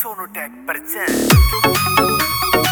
Sonotek present.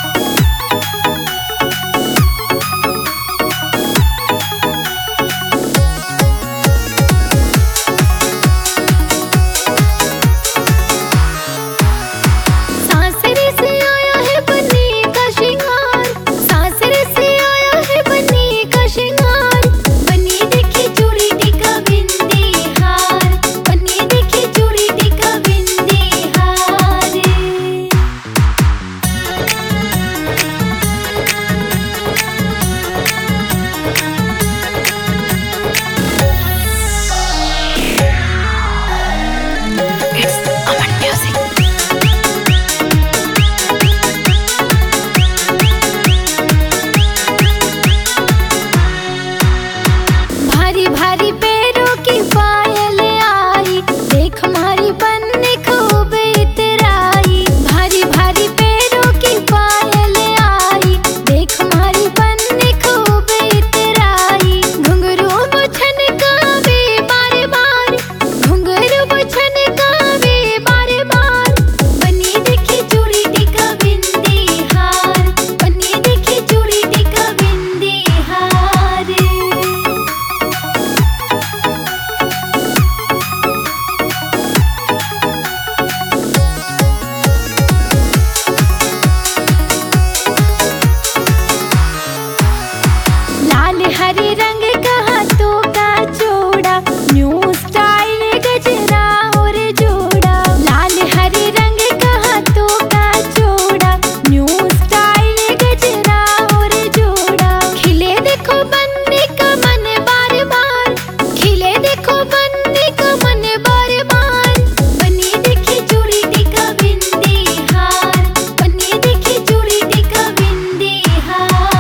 हरे रंग का हाथों का जोड़ा, न्यू स्टाइल गजरा और जोड़ा। लाल हरे रंग का हाथों का जोड़ा, न्यू स्टाइल गजरा और जोड़ा। खिले देखो बनने का मन बार बार, खिले देखो बनने का मन बार बार। बनी देखी चूड़ी टीका बिंदी हार, बनी देखी चूड़ी टीका बिंदी हार।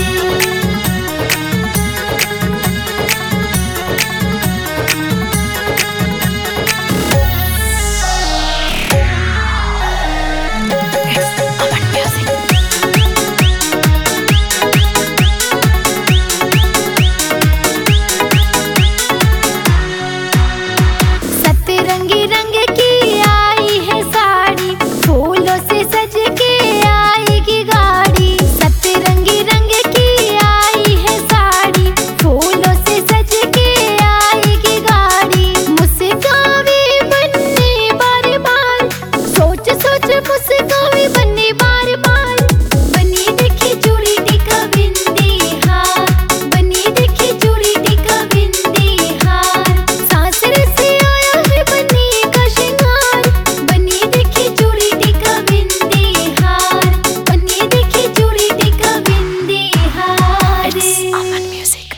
रंगी रंग की आई है साड़ी, फूलों से सज के आएगी गाड़ी। सतरंगी रंग की आई है साड़ी, फूलों से सज के आएगी गाड़ी। मुस्कावे बनने बार बार, सोच सोच मुस्कावे बनने बार बार। बनी देखी चूड़ी टीका बिंदी हार, बनी देखी चूड़ी टीका बिंदी हार। सासरे से आया है बनी का श्रृंगार, बनी देखी चूड़ी टीका बिंदी हार, बनी देखी चूड़ी टीका बिंदी हार। It's Aman Music.